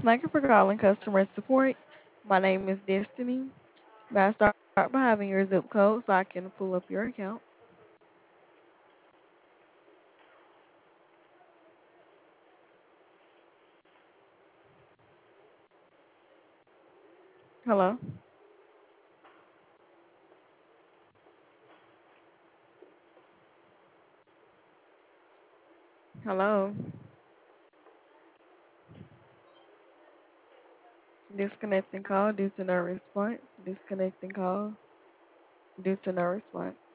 Thank you for calling customer support. My name is Destiny. May I start by having your zip code so I can pull up your account? Hello? Hello? Disconnecting call due to no response. Disconnecting call due to no response.